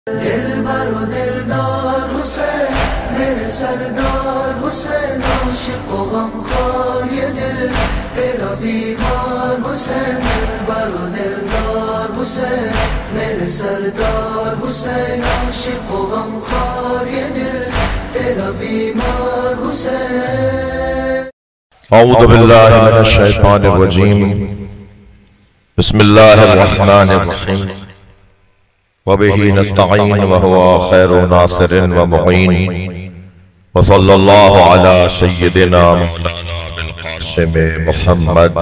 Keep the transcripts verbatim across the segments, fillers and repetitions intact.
دل بر و دلدار حسین میرے سردار حسین، عاشق و غمخوار یہ دل تیرا بیمار حسین، دل بر و دلدار حسین میرے سردار حسین، عاشق و غمخوار یہ دل تیرا بیمار حسین۔ اعوذ باللہ من الشیطان الرجیم، بسم اللہ الرحمن الرحیم، وبہ نستعین وہو خیر ناصر ومعین، وصلی اللہ علی سیدنا مولانا بالقاسم محمد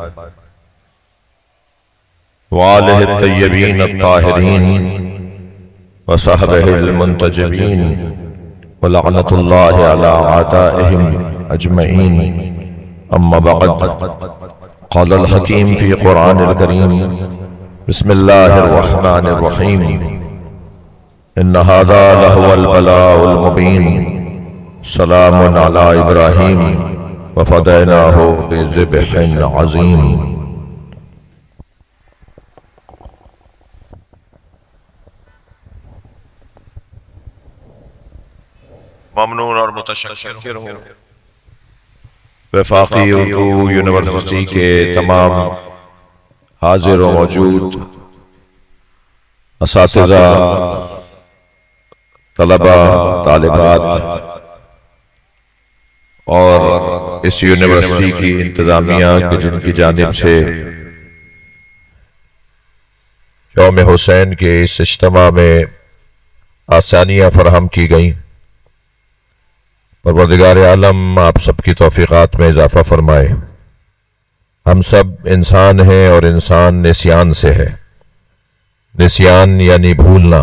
وآلہ الطیبین الطاہرین وصحبہ المنتجبین، ولعنۃ اللہ علی اعدائہم اجمعین۔ اما بعد، قال الحکیم فی قرآن الکریم، بسم اللہ الرحمن الرحیم، ان ھذا لہو البلاء المبین، سلام علی ابراہیم وفدیناہ بذبح عظیم۔ ممنون اور متشکر ہوں وفاقی اردو یونیورسٹی کے تمام حاضر و موجود اساتذہ، طلبہ، طالبات اور اس یونیورسٹی کی انتظامیہ کہ جن کی جانب سے یوم حسین کے اس اجتماع میں آسانیاں فراہم کی گئیں۔ پروردگار عالم آپ سب کی توفیقات میں اضافہ فرمائے۔ ہم سب انسان ہیں اور انسان نسیان سے ہے۔ نسیان یعنی بھولنا۔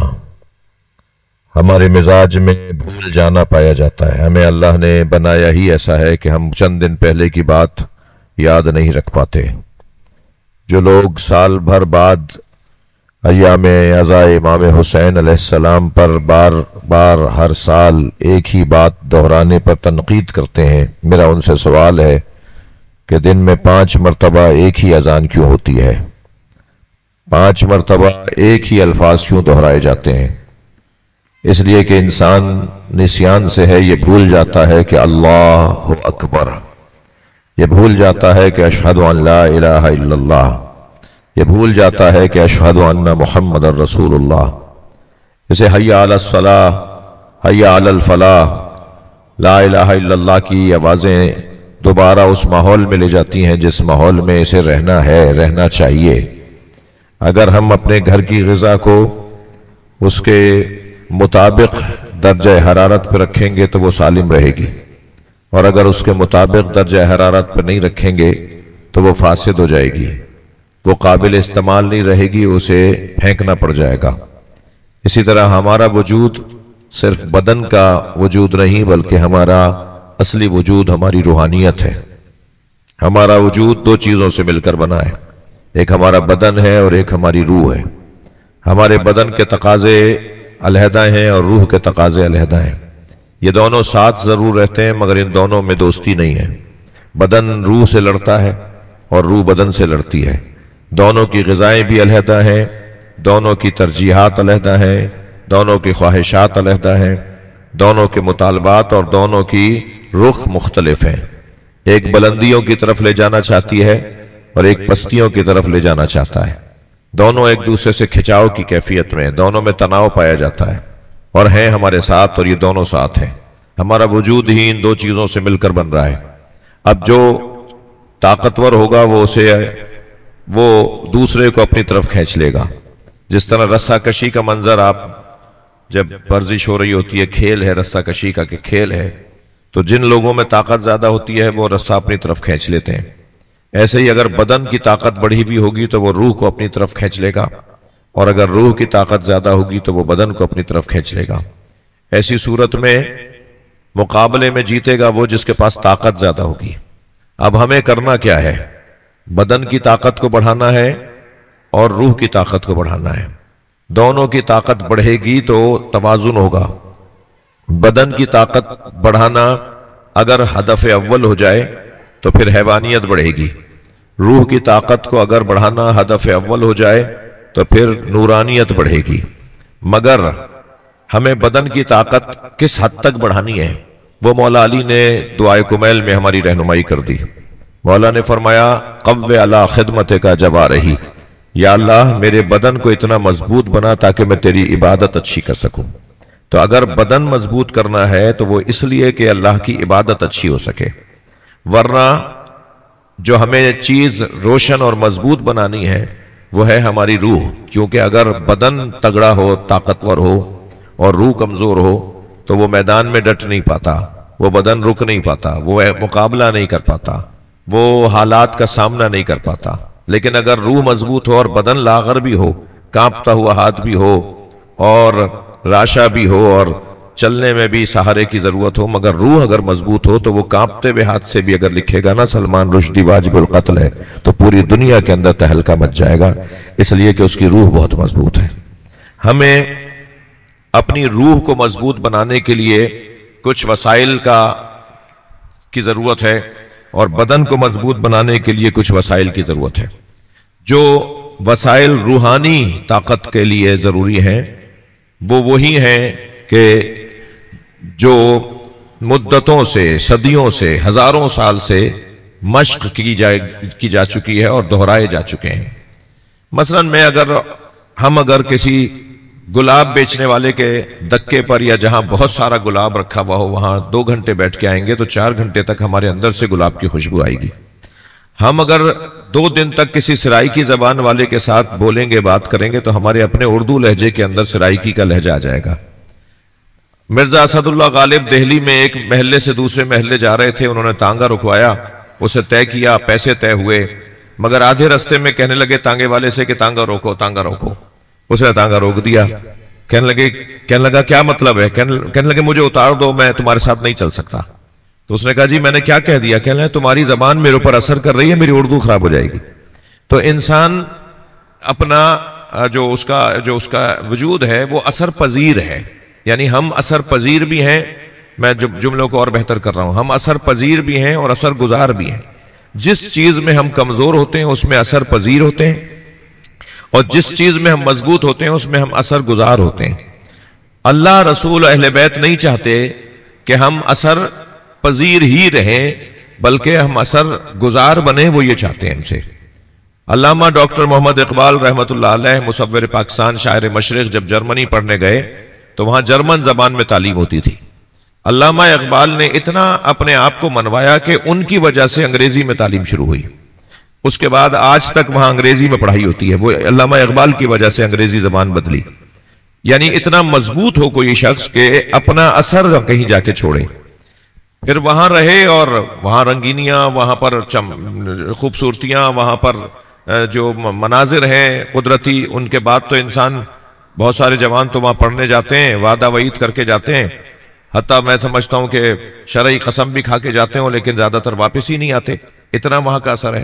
ہمارے مزاج میں بھول جانا پایا جاتا ہے۔ ہمیں اللہ نے بنایا ہی ایسا ہے کہ ہم چند دن پہلے کی بات یاد نہیں رکھ پاتے۔ جو لوگ سال بھر بعد ایام عزا امام حسین علیہ السلام پر بار بار ہر سال ایک ہی بات دہرانے پر تنقید کرتے ہیں، میرا ان سے سوال ہے کہ دن میں پانچ مرتبہ ایک ہی اذان کیوں ہوتی ہے؟ پانچ مرتبہ ایک ہی الفاظ کیوں دہرائے جاتے ہیں؟ اس لیے کہ انسان نسیان سے ہے، یہ بھول جاتا ہے کہ اللہ اکبر، یہ بھول جاتا ہے کہ اشہد ان لا الہ الا اللہ، یہ بھول جاتا ہے کہ اشہد ان محمد الرسول اللہ۔ اسے حی علی الصلاۃ، حی علی الفلاح، لا الہ الا اللہ کی آوازیں دوبارہ اس ماحول میں لے جاتی ہیں جس ماحول میں اسے رہنا ہے، رہنا چاہیے۔ اگر ہم اپنے گھر کی غذا کو اس کے مطابق درجہ حرارت پہ رکھیں گے تو وہ سالم رہے گی، اور اگر اس کے مطابق درجہ حرارت پہ نہیں رکھیں گے تو وہ فاسد ہو جائے گی، وہ قابل استعمال نہیں رہے گی، اسے پھینکنا پڑ جائے گا۔ اسی طرح ہمارا وجود صرف بدن کا وجود نہیں بلکہ ہمارا اصلی وجود ہماری روحانیت ہے۔ ہمارا وجود دو چیزوں سے مل کر بنا ہے، ایک ہمارا بدن ہے اور ایک ہماری روح ہے۔ ہمارے بدن کے تقاضے علیحدہ ہیں اور روح کے تقاضے علیحدہ ہیں۔ یہ دونوں ساتھ ضرور رہتے ہیں مگر ان دونوں میں دوستی نہیں ہے۔ بدن روح سے لڑتا ہے اور روح بدن سے لڑتی ہے۔ دونوں کی غذائیں بھی علیحدہ ہیں، دونوں کی ترجیحات علیحدہ ہیں، دونوں کی خواہشات علیحدہ ہیں، دونوں کے مطالبات اور دونوں کی رخ مختلف ہیں۔ ایک بلندیوں کی طرف لے جانا چاہتی ہے اور ایک پستیوں کی طرف لے جانا چاہتا ہے۔ دونوں ایک دوسرے سے کھچاؤ کی کیفیت میں، دونوں میں تناؤ پایا جاتا ہے، اور ہیں ہمارے ساتھ، اور یہ دونوں ساتھ ہیں۔ ہمارا وجود ہی ان دو چیزوں سے مل کر بن رہا ہے۔ اب جو طاقتور ہوگا وہ اسے وہ دوسرے کو اپنی طرف کھینچ لے گا۔ جس طرح رسہ کشی کا منظر، آپ جب ورزش ہو رہی ہوتی ہے، کھیل ہے رسہ کشی کا کہ کھیل ہے، تو جن لوگوں میں طاقت زیادہ ہوتی ہے وہ رسہ اپنی طرف کھینچ لیتے ہیں۔ ایسے ہی اگر بدن کی طاقت بڑھی بھی ہوگی تو وہ روح کو اپنی طرف کھینچ لے گا، اور اگر روح کی طاقت زیادہ ہوگی تو وہ بدن کو اپنی طرف کھینچ لے گا۔ ایسی صورت میں مقابلے میں جیتے گا وہ جس کے پاس طاقت زیادہ ہوگی۔ اب ہمیں کرنا کیا ہے؟ بدن کی طاقت کو بڑھانا ہے اور روح کی طاقت کو بڑھانا ہے۔ دونوں کی طاقت بڑھے گی تو توازن ہوگا۔ بدن کی طاقت بڑھانا اگر ہدف اول ہو جائے تو پھر حیوانیت بڑھے گی۔ روح کی طاقت کو اگر بڑھانا ہدف اول ہو جائے تو پھر نورانیت بڑھے گی۔ مگر ہمیں بدن کی طاقت کس حد تک بڑھانی ہے وہ مولا علی نے دعائے کمیل میں ہماری رہنمائی کر دی. مولا نے فرمایا قوّ علی خدمت کا جبا رہی، یا اللہ میرے بدن کو اتنا مضبوط بنا تاکہ میں تیری عبادت اچھی کر سکوں. تو اگر بدن مضبوط کرنا ہے تو وہ اس لیے کہ اللہ کی عبادت اچھی ہو سکے، ورنہ جو ہمیں چیز روشن اور مضبوط بنانی ہے وہ ہے ہماری روح. کیونکہ اگر بدن تگڑا ہو، طاقتور ہو اور روح کمزور ہو تو وہ میدان میں ڈٹ نہیں پاتا، وہ بدن رک نہیں پاتا، وہ مقابلہ نہیں کر پاتا، وہ حالات کا سامنا نہیں کر پاتا. لیکن اگر روح مضبوط ہو اور بدن لاغر بھی ہو، کانپتا ہوا ہاتھ بھی ہو اور راشا بھی ہو اور چلنے میں بھی سہارے کی ضرورت ہو، مگر روح اگر مضبوط ہو تو وہ کانپتے ہوئے ہاتھ سے بھی اگر لکھے گا نا سلمان رشدی واجب القتل ہے تو پوری دنیا کے اندر تہلکہ مچ جائے گا، اس لیے کہ اس کی روح بہت مضبوط ہے. ہمیں اپنی روح کو مضبوط بنانے کے لیے کچھ وسائل کا کی ضرورت ہے اور بدن کو مضبوط بنانے کے لیے کچھ وسائل کی ضرورت ہے. جو وسائل روحانی طاقت کے لیے ضروری ہیں وہ وہی ہیں کہ جو مدتوں سے، صدیوں سے، ہزاروں سال سے مشق کی جائے کی جا چکی ہے اور دہرائے جا چکے ہیں. مثلا میں اگر ہم اگر کسی گلاب بیچنے والے کے دکے پر یا جہاں بہت سارا گلاب رکھا ہوا ہو وہاں دو گھنٹے بیٹھ کے آئیں گے تو چار گھنٹے تک ہمارے اندر سے گلاب کی خوشبو آئے گی. ہم اگر دو دن تک کسی سرائکی زبان والے کے ساتھ بولیں گے، بات کریں گے تو ہمارے اپنے اردو لہجے کے اندر سرائکی کا لہجہ آ جائے گا. مرزا اسد اللہ غالب دہلی میں ایک محلے سے دوسرے محلے جا رہے تھے، انہوں نے تانگا رکوایا، اسے طے کیا، پیسے طے ہوئے، مگر آدھے رستے میں کہنے لگے تانگے والے سے کہ تانگا روکو تانگا روکو. اس نے تانگا روک دیا. کہنے لگے کہنے لگا کیا مطلب ہے؟ کہنے لگے مجھے اتار دو، میں تمہارے ساتھ نہیں چل سکتا. تو اس نے کہا جی میں نے کیا کہہ دیا؟ کہنے لگا تمہاری زبان میرے اوپر اثر کر رہی ہے، میری اردو خراب ہو جائے گی. تو انسان اپنا جو اس کا جو اس کا وجود ہے وہ اثر پذیر ہے، یعنی ہم اثر پذیر بھی ہیں. میں جملوں کو اور بہتر کر رہا ہوں، ہم اثر پذیر بھی ہیں اور اثر گزار بھی ہیں. جس چیز میں ہم کمزور ہوتے ہیں اس میں اثر پذیر ہوتے ہیں اور جس چیز میں ہم مضبوط ہوتے ہیں اس میں ہم اثر گزار ہوتے ہیں. اللہ، رسول، اہل بیت نہیں چاہتے کہ ہم اثر پذیر ہی رہیں بلکہ ہم اثر گزار بنیں، وہ یہ چاہتے ہیں ہم سے. علامہ ڈاکٹر محمد اقبال رحمۃ اللہ علیہ مصور پاکستان، شاعر مشرق، جب جرمنی پڑھنے گئے تو وہاں جرمن زبان میں تعلیم ہوتی تھی. علامہ اقبال نے اتنا اپنے آپ کو منوایا کہ ان کی وجہ سے انگریزی میں تعلیم شروع ہوئی. اس کے بعد آج تک وہاں انگریزی میں پڑھائی ہوتی ہے، وہ علامہ اقبال کی وجہ سے انگریزی زبان بدلی. یعنی اتنا مضبوط ہو کوئی شخص کہ اپنا اثر کہیں جا کے چھوڑے، پھر وہاں رہے اور وہاں رنگینیاں، وہاں پر خوبصورتیاں، وہاں پر جو مناظر ہیں قدرتی، ان کے بعد تو انسان، بہت سارے جوان تو وہاں پڑھنے جاتے ہیں، وعدہ وعید کر کے جاتے ہیں، حتیٰ میں سمجھتا ہوں کہ شرعی قسم بھی کھا کے جاتے ہوں لیکن زیادہ تر واپس ہی نہیں آتے، اتنا وہاں کا اثر ہے.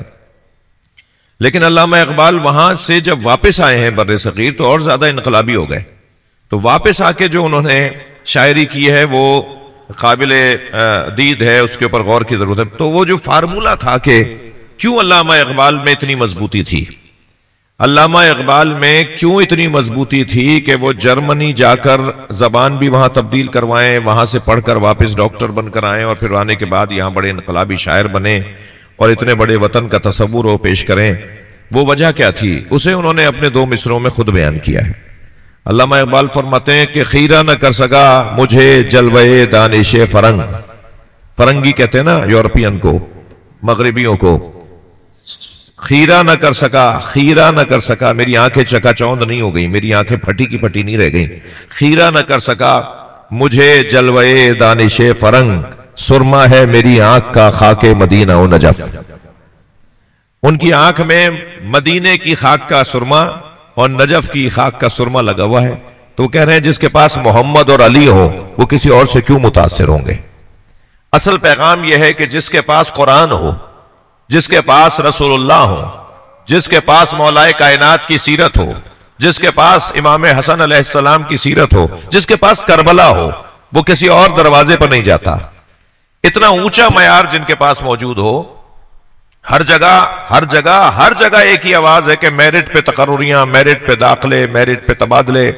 لیکن علامہ اقبال وہاں سے جب واپس آئے ہیں بر صغیر تو اور زیادہ انقلابی ہو گئے. تو واپس آ کے جو انہوں نے شاعری کی ہے وہ قابل دید ہے، اس کے اوپر غور کی ضرورت ہے. تو وہ جو فارمولہ تھا کہ کیوں علامہ اقبال میں اتنی مضبوطی تھی، علامہ اقبال میں کیوں اتنی مضبوطی تھی کہ وہ جرمنی جا کر زبان بھی وہاں تبدیل کروائیں، وہاں سے پڑھ کر واپس ڈاکٹر بن کر آئیں اور پھر آنے کے بعد یہاں بڑے انقلابی شاعر بنے اور اتنے بڑے وطن کا تصور وہ پیش کریں. وہ وجہ کیا تھی؟ اسے انہوں نے اپنے دو مصروں میں خود بیان کیا ہے. علامہ اقبال فرماتے ہیں کہ خیرہ نہ کر سکا مجھے جلوے دانش فرنگ. فرنگی کہتے ہیں نا یورپین کو، مغربیوں کو. خیرہ نہ کر سکا، خیرہ نہ کر سکا، میری آنکھیں چکا چوند نہیں ہو گئی، میری آنکھیں پھٹی کی پھٹی نہیں رہ گئیں. خیرہ نہ کر سکا مجھے جلوے دانش فرنگ، سرما ہے میری آنکھ کا خاک مدینہ و نجف. ان کی آنکھ میں مدینے کی خاک کا سرما اور نجف کی خاک کا سرما لگا ہوا ہے. تو وہ کہہ رہے ہیں جس کے پاس محمد اور علی ہو وہ کسی اور سے کیوں متاثر ہوں گے. اصل پیغام یہ ہے کہ جس کے پاس قرآن ہو، جس کے پاس رسول اللہ ہو، جس کے پاس مولا کائنات کی سیرت ہو، جس کے پاس امام حسن علیہ السلام کی سیرت ہو، جس کے پاس کربلا ہو، وہ کسی اور دروازے پر نہیں جاتا. اتنا اونچا معیار جن کے پاس موجود ہو، ہر جگہ ہر جگہ ہر جگہ ایک ہی آواز ہے کہ میرٹ پہ تقرریاں، میرٹ پہ داخلے، میرٹ پہ تبادلے،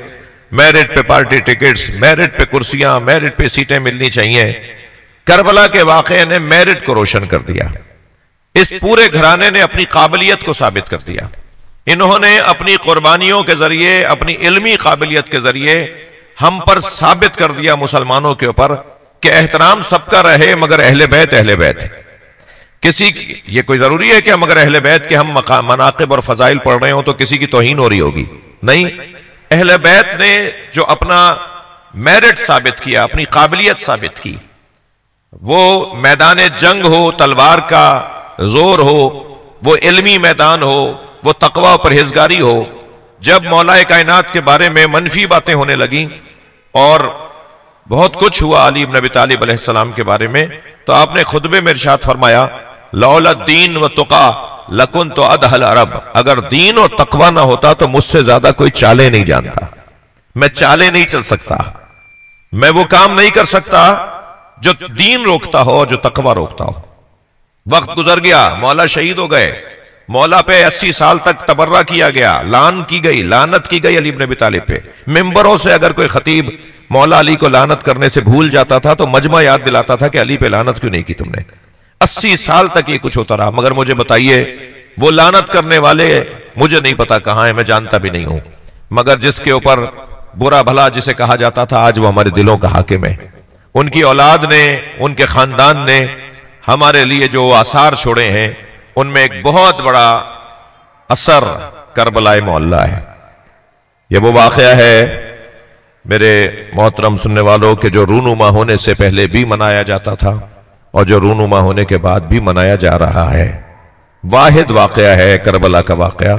میرٹ پہ پارٹی ٹکٹس، میرٹ پہ کرسیاں، میرٹ پہ سیٹیں ملنی چاہیے۔ کربلا کے واقعے نے میرٹ کو روشن کر دیا۔ اس پورے گھرانے نے اپنی قابلیت کو ثابت کر دیا۔ انہوں نے اپنی قربانیوں کے ذریعے، اپنی علمی قابلیت کے ذریعے ہم پر ثابت کر دیا مسلمانوں کے اوپر کہ احترام سب کا رہے مگر اہل بیت اہل بیت ہے۔ کسی یہ کوئی ضروری ہے کہ ہم اگر اہل بیت کے ہم مناقب اور فضائل پڑھ رہے ہوں تو کسی کی توہین ہو رہی ہوگی؟ نہیں، اہل بیت نے جو اپنا میرٹ ثابت کیا، اپنی قابلیت ثابت کی، وہ میدان جنگ ہو، تلوار کا زور ہو، وہ علمی میدان ہو، وہ تقوی و پرہیزگاری ہو، جب مولا کائنات کے بارے میں منفی باتیں ہونے لگیں اور بہت کچھ ہوا علی بن ابی طالب علیہ السلام کے بارے میں، تو آپ نے خطبے میں ارشاد فرمایا لولا الدین و تقا لکنت ادہا العرب، اگر دین و تقوی نہ ہوتا تو مجھ سے زیادہ کوئی چالیں نہیں جانتا، میں چالیں نہیں چل سکتا، میں وہ کام نہیں کر سکتا جو دین روکتا ہو اور جو تقوی روکتا ہو۔ وقت گزر گیا، مولا شہید ہو گئے، مولا پہ اسی سال تک تبرہ کیا گیا، لان کی گئی، لعنت کی گئی علی بن ابی طالب پہ۔ ممبروں سے اگر کوئی خطیب مولا علی کو لعنت کرنے سے بھول جاتا تھا تو مجمع یاد دلاتا تھا کہ علی پہ لعنت کیوں نہیں کی تم نے؟ اسی سال تک یہ کچھ ہوتا رہا، مگر مجھے بتائیے وہ لعنت کرنے والے مجھے نہیں پتا کہاں ہیں، میں جانتا بھی نہیں ہوں، مگر جس کے اوپر برا بھلا جسے کہا جاتا تھا آج وہ ہمارے دلوں کا حاکم ہے۔ ان کی اولاد نے، ان کے خاندان نے ہمارے لیے جو آثار چھوڑے ہیں ان میں ایک بہت بڑا اثر کربلا معلی ہے۔ یہ وہ واقعہ ہے میرے محترم سننے والوں کہ جو رونما ہونے سے پہلے بھی منایا جاتا تھا اور جو رونما ہونے کے بعد بھی منایا جا رہا ہے۔ واحد واقعہ ہے کربلا کا واقعہ۔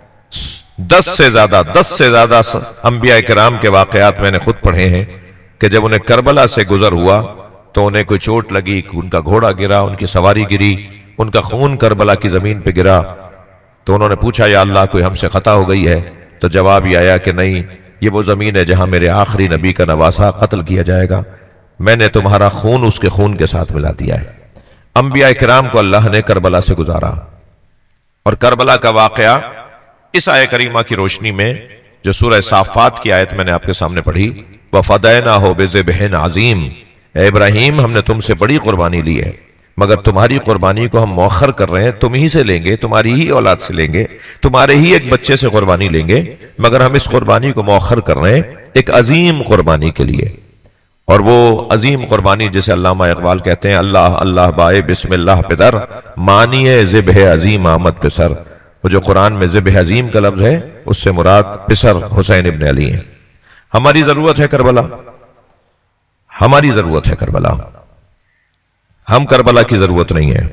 دس سے زیادہ دس سے زیادہ انبیاء کرام کے واقعات میں نے خود پڑھے ہیں کہ جب انہیں کربلا سے گزر ہوا تو انہیں کوئی چوٹ لگی، ان کا گھوڑا گرا، ان کی سواری گری، ان کا خون کربلا کی زمین پہ گرا، تو انہوں نے پوچھا یا اللہ کوئی ہم سے خطا ہو گئی ہے؟ تو جواب یہ آیا کہ نہیں، یہ وہ زمین ہے جہاں میرے آخری نبی کا نواسہ قتل کیا جائے گا، میں نے تمہارا خون اس کے خون کے ساتھ ملا دیا ہے۔ انبیاء کرام کو اللہ نے کربلا سے گزارا، اور کربلا کا واقعہ اس آیت کریمہ کی روشنی میں جو سورہ صافات کی آیت میں نے آپ کے سامنے پڑھی، وَفَدَيْنَاهُ بِذِبْحٍ عَظِيمٍ، اے ابراہیم ہم نے تم سے بڑی قربانی لی ہے، مگر تمہاری قربانی کو ہم مؤخر کر رہے ہیں، تم ہی سے لیں گے، تمہاری ہی اولاد سے لیں گے، تمہارے ہی ایک بچے سے قربانی لیں گے، مگر ہم اس قربانی کو مؤخر کر رہے ہیں ایک عظیم قربانی کے لیے۔ اور وہ عظیم قربانی جسے علامہ اقبال کہتے ہیں اللہ اللہ بائے بسم اللہ پدر، معنی ہے ذبح عظیم آمد پسر، وہ جو قرآن میں ذبح عظیم کا لفظ ہے اس سے مراد پسر حسین ابن علی ہیں۔ ہماری ضرورت ہے کربلا، ہماری ضرورت ہے کربلا، ہم کربلا کی ضرورت نہیں ہے۔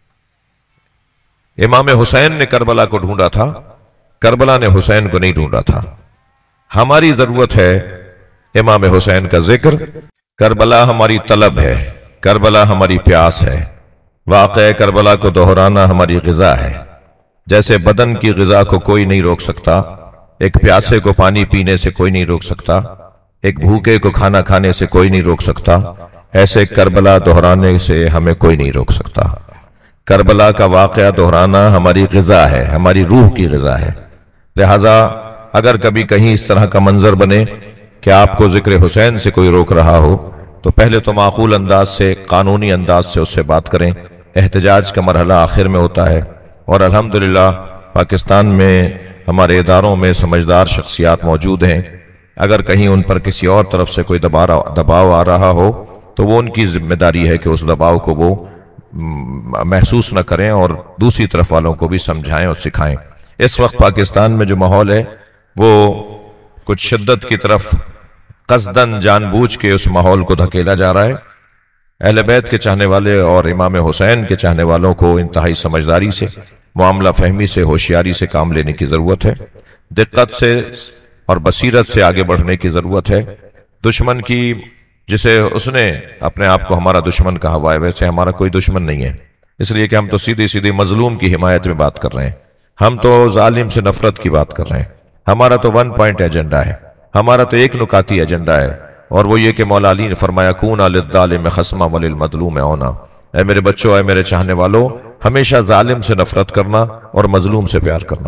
امام حسین نے کربلا کو ڈھونڈا تھا، کربلا نے حسین کو نہیں ڈھونڈا تھا۔ ہماری ضرورت ہے امام حسین کا ذکر، کربلا ہماری طلب ہے، کربلا ہماری پیاس ہے، واقعہ کربلا کو دہرانا ہماری غذا ہے۔ جیسے بدن کی غذا کو کوئی نہیں روک سکتا، ایک پیاسے کو پانی پینے سے کوئی نہیں روک سکتا، ایک بھوکے کو کھانا کھانے سے کوئی نہیں روک سکتا، ایسے کربلا دہرانے سے ہمیں کوئی نہیں روک سکتا۔ کربلا کا واقعہ دہرانا ہماری غذا ہے، ہماری روح کی غذا ہے۔ لہٰذا اگر کبھی کہیں اس طرح کا منظر بنے کہ آپ کو ذکر حسین سے کوئی روک رہا ہو تو پہلے تو معقول انداز سے، قانونی انداز سے اس سے بات کریں۔ احتجاج کا مرحلہ آخر میں ہوتا ہے، اور الحمدللہ پاکستان میں ہمارے اداروں میں سمجھدار شخصیات موجود ہیں، اگر کہیں ان پر کسی اور طرف سے کوئی دباؤ آ رہا ہو تو وہ ان کی ذمہ داری ہے کہ اس دباؤ کو وہ محسوس نہ کریں اور دوسری طرف والوں کو بھی سمجھائیں اور سکھائیں۔ اس وقت پاکستان میں جو ماحول ہے وہ کچھ شدت کی طرف قصداً جان بوجھ کے اس ماحول کو دھکیلا جا رہا ہے۔ اہل بیت کے چاہنے والے اور امام حسین کے چاہنے والوں کو انتہائی سمجھداری سے، معاملہ فہمی سے، ہوشیاری سے کام لینے کی ضرورت ہے، دقت سے اور بصیرت سے آگے بڑھنے کی ضرورت ہے۔ دشمن کی، جسے اس نے اپنے آپ کو ہمارا دشمن کہا ہوا ہے، ویسے ہمارا کوئی دشمن نہیں ہے، اس لیے کہ ہم تو سیدھی سیدھی مظلوم کی حمایت میں بات کر رہے ہیں، ہم تو ظالم سے نفرت کی بات کر رہے ہیں۔ ہمارا تو ون پوائنٹ ایجنڈا ہے، ہمارا تو ایک نکاتی ایجنڈا ہے، اور وہ یہ کہ مولا علی نے فرمایا کون للظالم خصما وللمظلوم عونا، اے میرے بچوں، اے میرے چاہنے والوں، ہمیشہ ظالم سے نفرت کرنا اور مظلوم سے پیار کرنا۔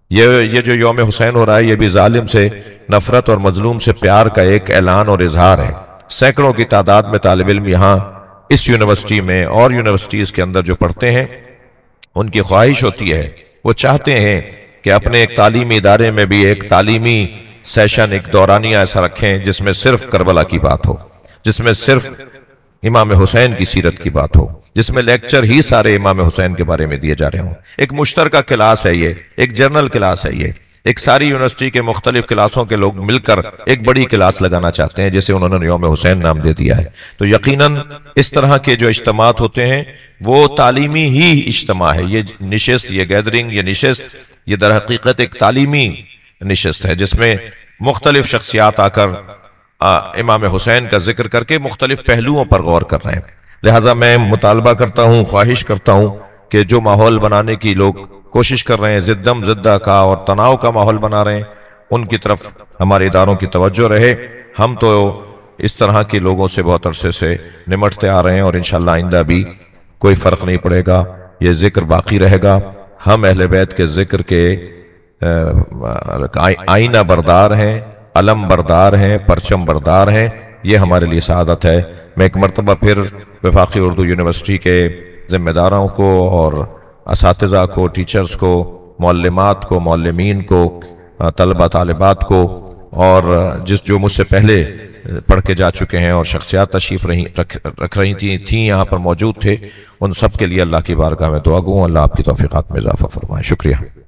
یہ یہ جو یوم حسین ہو رہا ہے یہ بھی ظالم سے نفرت اور مظلوم سے پیار کا ایک اعلان اور اظہار ہے۔ سینکڑوں کی تعداد میں طالب علم یہاں اس یونیورسٹی میں اور یونیورسٹیز کے اندر جو پڑھتے ہیں، ان کی خواہش ہوتی ہے، وہ چاہتے ہیں کہ اپنے ایک تعلیمی ادارے میں بھی ایک تعلیمی سیشن، ایک دورانیہ ایسا رکھیں جس میں صرف کربلا کی بات ہو، جس میں صرف امام حسین کی سیرت کی بات ہو، جس میں لیکچر ہی سارے امام حسین کے بارے میں دیے جا رہے ہوں۔ ایک مشترکہ کلاس ہے یہ، ایک جرنل کلاس ہے یہ، ایک ساری یونیورسٹی کے مختلف کلاسوں کے لوگ مل کر ایک بڑی کلاس لگانا چاہتے ہیں جسے انہوں نے یوم حسین نام دے دیا ہے۔ تو یقیناً اس طرح کے جو اجتماعات ہوتے ہیں وہ تعلیمی ہی اجتماع ہے۔ یہ نشست، یہ گیدرنگ، یہ نشست، یہ در حقیقت ایک تعلیمی نشست ہے جس میں مختلف شخصیات آ کر امام حسین کا ذکر کر کے مختلف پہلوؤں پر غور کر رہے ہیں۔ لہٰذا میں مطالبہ کرتا ہوں، خواہش کرتا ہوں کہ جو ماحول بنانے کی لوگ کوشش کر رہے ہیں، زدم زدہ کا اور تناؤ کا ماحول بنا رہے ہیں، ان کی طرف ہمارے اداروں کی توجہ رہے۔ ہم تو اس طرح کے لوگوں سے بہت عرصے سے نمٹتے آ رہے ہیں اور انشاءاللہ آئندہ بھی کوئی فرق نہیں پڑے گا، یہ ذکر باقی رہے گا۔ ہم اہل بیت کے ذکر کے آئینہ بردار ہیں، علم بردار ہیں، پرچم بردار ہیں، یہ ہمارے لیے سعادت ہے۔ میں ایک مرتبہ پھر وفاقی اردو یونیورسٹی کے ذمہ داروں کو اور اساتذہ کو، ٹیچرز کو، معلمات کو، معلمین کو، طلبہ طالبات کو، اور جس جو مجھ سے پہلے پڑھ کے جا چکے ہیں اور شخصیات تشریف رکھ رہی تھیں تھیں یہاں پر موجود تھے، ان سب کے لیے اللہ کی بارگاہ میں دعا گو، اللہ آپ کی توفیقات میں اضافہ فرمائے۔ شکریہ۔